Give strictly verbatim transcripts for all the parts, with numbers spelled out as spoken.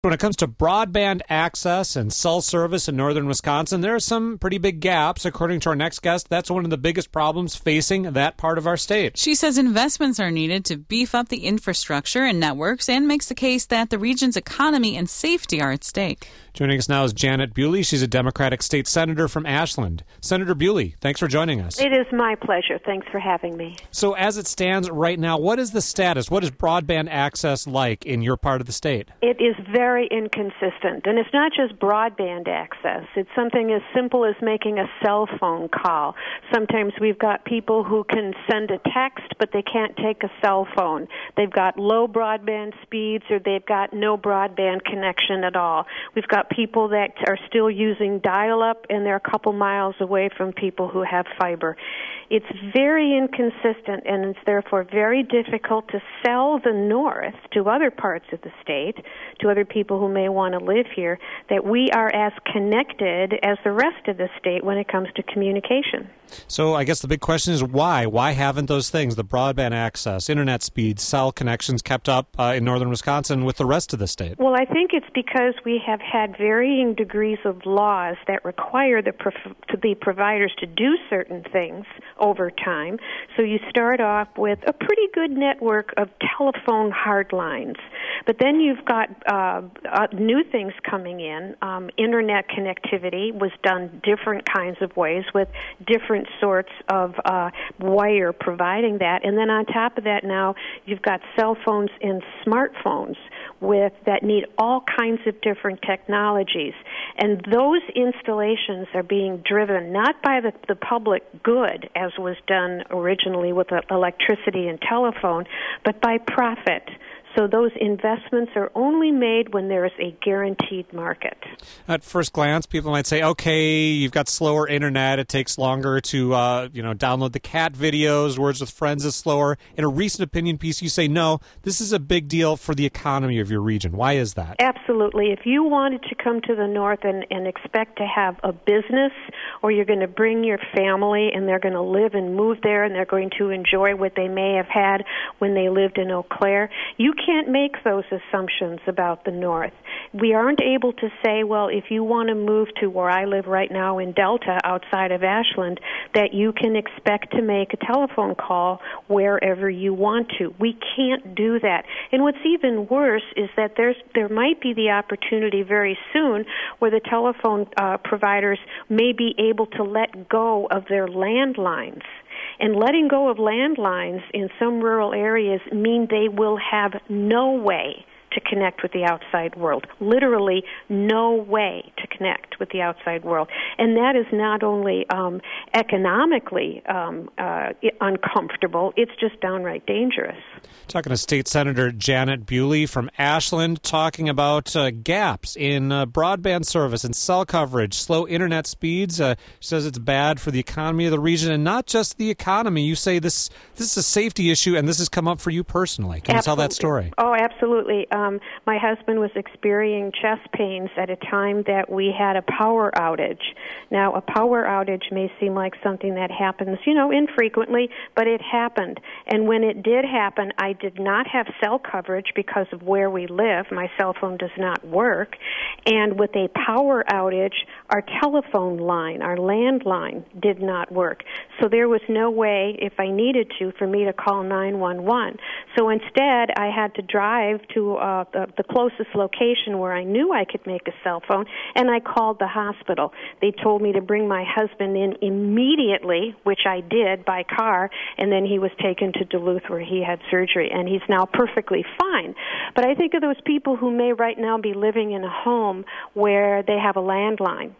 When it comes to broadband access and cell service in northern Wisconsin, there are some pretty big gaps. According to our next guest, that's one of the biggest problems facing that part of our state. She says investments are needed to beef up the infrastructure and networks, and makes the case that the region's economy and safety are at stake. Joining us now is Janet Bewley. She's a Democratic state senator from Ashland. Senator Bewley, thanks for joining us. It is my pleasure. Thanks for having me. So as it stands right now, what is the status? What is broadband access like in your part of the state? It is very inconsistent. And it's not just broadband access. It's something as simple as making a cell phone call. Sometimes we've got people who can send a text, but they can't take a cell phone. They've got low broadband speeds, or they've got no broadband connection at all. We've got people that are still using dial-up, and they're a couple miles away from people who have fiber. It's very inconsistent, and it's therefore very difficult to sell the North to other parts of the state, to other people who may want to live here, that we are as connected as the rest of the state when it comes to communication. So I guess the big question is why? Why haven't those things, the broadband access, internet speed, cell connections, kept up uh, in northern Wisconsin with the rest of the state? Well, I think it's because we have had varying degrees of laws that require the, prov- the providers to do certain things over time. So you start off with a pretty good network of telephone hard lines. But then you've got uh, uh, new things coming in. Um, internet connectivity was done different kinds of ways with different sorts of uh, wire providing that. And then on top of that now, you've got cell phones and smartphones with that need all kinds of different technologies. And those installations are being driven not by the, the public good, as was done originally with the electricity and telephone, but by profit. So those investments are only made when there is a guaranteed market. At first glance, people might say, okay, you've got slower internet. It takes longer to uh, you know, download the cat videos. Words with Friends is slower. In a recent opinion piece, you say, no, this is a big deal for the economy of your region. Why is that? Absolutely. If you wanted to come to the North and, and expect to have a business, or you're going to bring your family and they're going to live and move there and they're going to enjoy what they may have had when they lived in Eau Claire, you can't make those assumptions about the North. We aren't able to say, well, if you want to move to where I live right now in Delta outside of Ashland, that you can expect to make a telephone call wherever you want to. We can't do that. And what's even worse is that there's there might be the opportunity very soon where the telephone uh, providers may be able to let go of their landlines. And letting go of landlines in some rural areas mean they will have no way to connect with the outside world. Literally no way to connect with the outside world. And that is not only um, economically um, uh, uncomfortable, it's just downright dangerous. Talking to State Senator Janet Bewley from Ashland, talking about uh, gaps in uh, broadband service and cell coverage, slow internet speeds. Uh, she says it's bad for the economy of the region, and not just the economy. You say this this is a safety issue, and this has come up for you personally. Can Absolutely. you tell that story? Oh, absolutely. Um, my husband was experiencing chest pains at a time that we had a power outage. Now, a power outage may seem like something that happens, you know, infrequently, but it happened. And when it did happen, I did not have cell coverage because of where we live. My cell phone does not work. And with a power outage, our telephone line, our landline, did not work. So there was no way, if I needed to, for me to call nine one one. So instead, I had to drive to uh, the, the closest location where I knew I could make a cell phone, and I called the hospital. They told me to bring my husband in immediately, which I did by car, and then he was taken to Duluth where he had surgery, and he's now perfectly fine. But I think of those people who may right now be living in a home where they have a landline.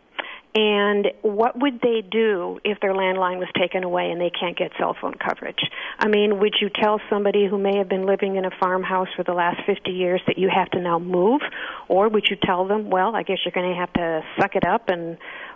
And what would they do if their landline was taken away and they can't get cell phone coverage? I mean, would you tell somebody who may have been living in a farmhouse for the last fifty years that you have to now move? Or would you tell them, well, I guess you're going to have to suck it up and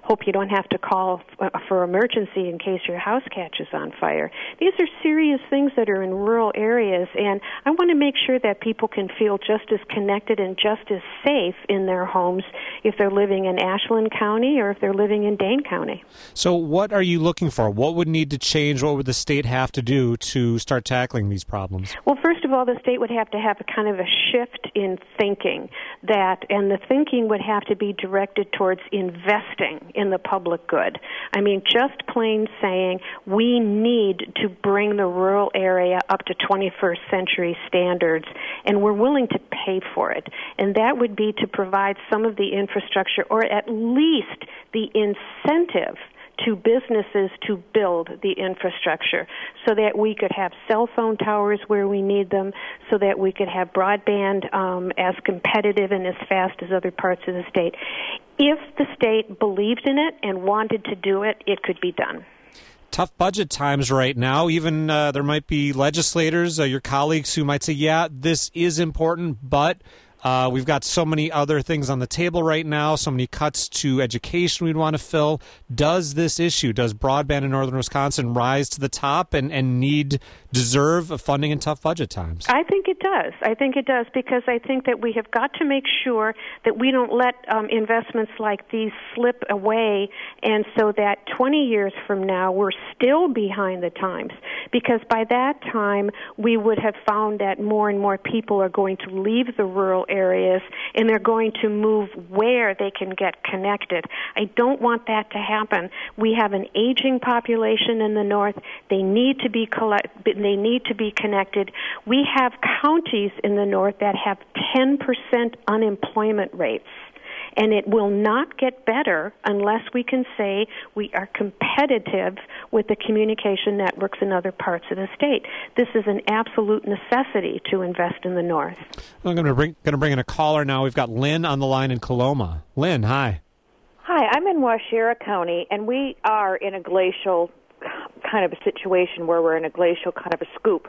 hope you don't have to call f- for emergency in case your house catches on fire. These are serious things that are in rural areas, and I want to make sure that people can feel just as connected and just as safe in their homes if they're living in Ashland County or if they're living in Dane County. So what are you looking for? What would need to change? What would the state have to do to start tackling these problems? Well, first of all, the state would have to have a kind of a shift in thinking that, and the thinking would have to be directed towards investing in the public good. I mean, just plain saying we need to bring the rural area up to twenty-first century standards, and we're willing to pay for it. And that would be to provide some of the infrastructure, or at least the incentive to businesses to build the infrastructure so that we could have cell phone towers where we need them, so that we could have broadband um, as competitive and as fast as other parts of the state. If the state believed in it and wanted to do it, it could be done. Tough budget times right now. Even uh, there might be legislators, uh, your colleagues, who might say, yeah, this is important, but Uh, we've got so many other things on the table right now, so many cuts to education we'd want to fill. Does this issue, does broadband in northern Wisconsin rise to the top and, and need, deserve funding in tough budget times? I think it does. I think it does because I think that we have got to make sure that we don't let um, investments like these slip away, and so that twenty years from now we're still behind the times, because by that time we would have found that more and more people are going to leave the rural areas and they're going to move where they can get connected. I don't want that to happen. We have an aging population in the north. They need to be collect- they need to be connected. We have counties in the north that have ten percent unemployment rates. And it will not get better unless we can say we are competitive with the communication networks in other parts of the state. This is an absolute necessity to invest in the north. I'm going to bring, going to bring in a caller now. We've got Lynn on the line in Coloma. Lynn, hi. Hi, I'm in Waushara County, and we are in a glacial kind of a situation where we're in a glacial kind of a scoop.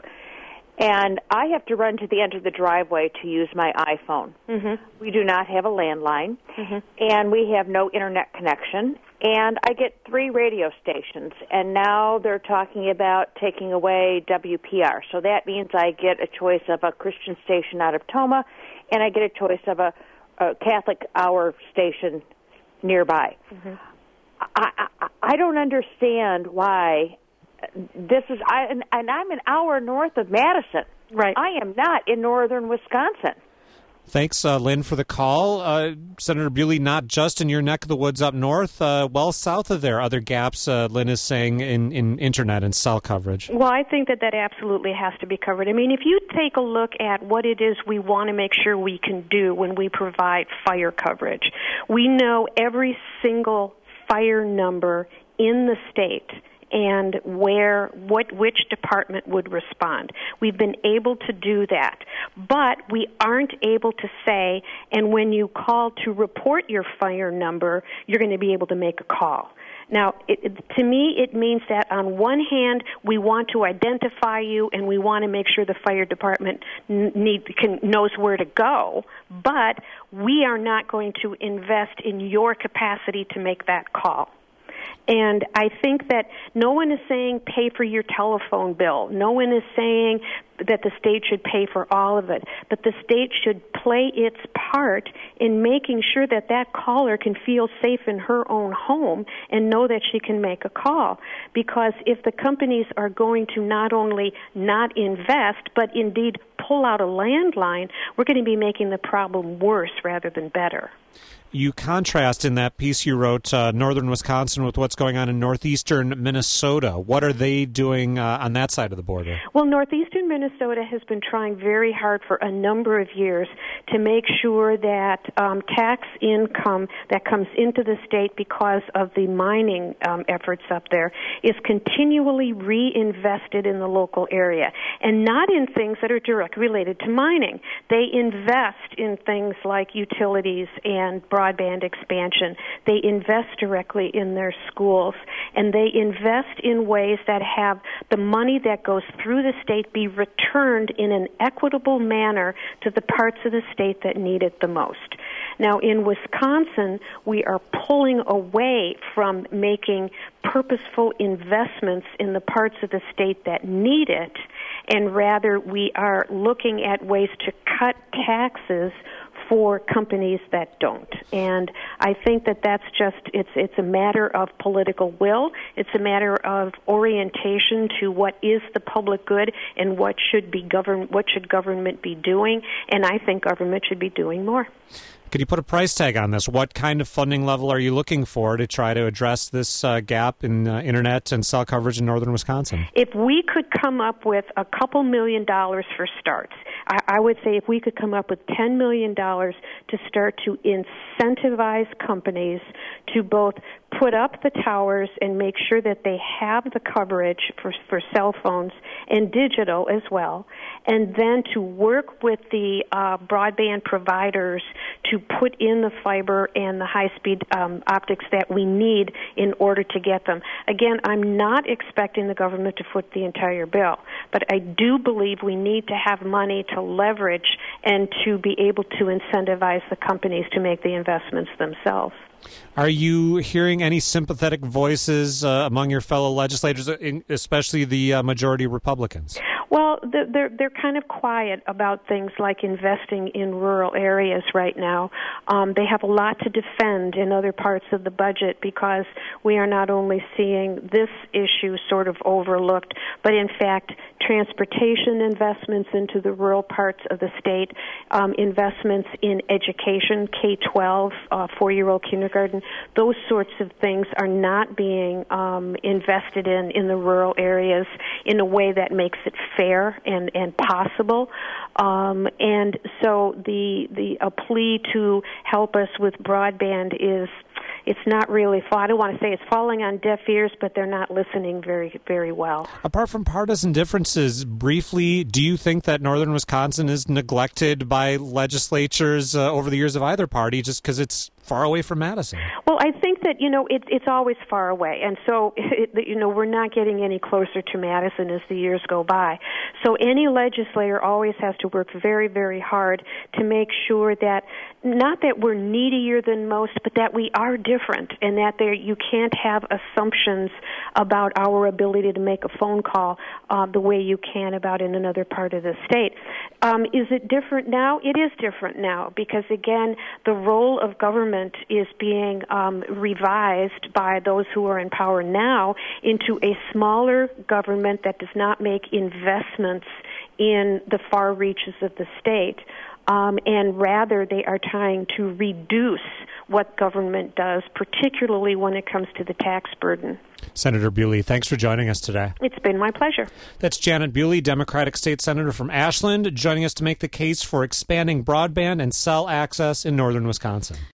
And I have to run to the end of the driveway to use my iPhone. Mm-hmm. We do not have a landline, mm-hmm. and we have no internet connection. And I get three radio stations, and now they're talking about taking away W P R. So that means I get a choice of a Christian station out of Tomah, and I get a choice of a, a Catholic hour station nearby. Mm-hmm. I, I, I don't understand why. This is, I, and, and I'm an hour north of Madison. Right. I am not in northern Wisconsin. Thanks, uh, Lynn, for the call. Uh, Senator Bewley, not just in your neck of the woods up north, uh, well south of there, other gaps, uh, Lynn is saying, in, in internet and cell coverage. Well, I think that that absolutely has to be covered. I mean, if you take a look at what it is we want to make sure we can do when we provide fire coverage, we know every single fire number in the state and where, what, which department would respond. We've been able to do that, but we aren't able to say, and when you call to report your fire number, you're going to be able to make a call. Now, it, it, to me, it means that on one hand, we want to identify you and we want to make sure the fire department need, can, knows where to go, but we are not going to invest in your capacity to make that call. And I think that no one is saying pay for your telephone bill. No one is saying that the state should pay for all of it. But the state should play its part in making sure that that caller can feel safe in her own home and know that she can make a call. Because if the companies are going to not only not invest, but indeed pull out a landline, we're going to be making the problem worse rather than better. You contrast in that piece you wrote uh, northern Wisconsin with what's going on in northeastern Minnesota. What are they doing uh, on that side of the border? Well, northeastern Minnesota has been trying very hard for a number of years to make sure that um, tax income that comes into the state because of the mining um, efforts up there is continually reinvested in the local area, and not in things that are directly related to mining. They invest in things like utilities and broadband expansion. They invest directly in their schools, and they invest in ways that have the money that goes through the state be returned in an equitable manner to the parts of the state that need it the most. Now, in Wisconsin, we are pulling away from making purposeful investments in the parts of the state that need it, and rather we are looking at ways to cut taxes for companies that don't. And I think that that's just, it's it's a matter of political will. It's a matter of orientation to what is the public good and what should be govern what should government be doing. And I think government should be doing more. Could you put a price tag on this? What kind of funding level are you looking for to try to address this uh, gap in uh, internet and cell coverage in northern Wisconsin? If we could come up with a couple million dollars for starts, I, I would say if we could come up with ten million dollars to start to incentivize companies to both put up the towers and make sure that they have the coverage for, for cell phones and digital as well, and then to work with the uh, broadband providers to put in the fiber and the high-speed um, optics that we need in order to get them. Again, I'm not expecting the government to foot the entire bill, but I do believe we need to have money to leverage and to be able to incentivize the companies to make the investments themselves. Are you hearing any sympathetic voices uh, among your fellow legislators, especially the uh, majority Republicans? Well, they're they're kind of quiet about things like investing in rural areas right now. Um, they have a lot to defend in other parts of the budget because we are not only seeing this issue sort of overlooked, but in fact transportation investments into the rural parts of the state, um, investments in education, K twelve, uh, four-year-old kindergarten, those sorts of things are not being um, invested in in the rural areas in a way that makes it fair and, and possible. Um, and so the the a plea to help us with broadband is, it's not really, I don't want to say it's falling on deaf ears, but they're not listening very, very well. Apart from partisan differences, briefly, do you think that northern Wisconsin is neglected by legislatures uh, over the years of either party just because it's far away from Madison? Well, I think that, you know, it, it's always far away. And so, it, you know, we're not getting any closer to Madison as the years go by. So any legislator always has to work very, very hard to make sure that, not that we're needier than most, but that we are different and that there you can't have assumptions about our ability to make a phone call uh, the way you can about in another part of the state. Um, is it different now? It is different now because, again, the role of government is being um, revised by those who are in power now into a smaller government that does not make investments in the far reaches of the state, um, and rather they are trying to reduce what government does, particularly when it comes to the tax burden. Senator Bewley, thanks for joining us today. It's been my pleasure. That's Janet Bewley, Democratic State Senator from Ashland, joining us to make the case for expanding broadband and cell access in northern Wisconsin.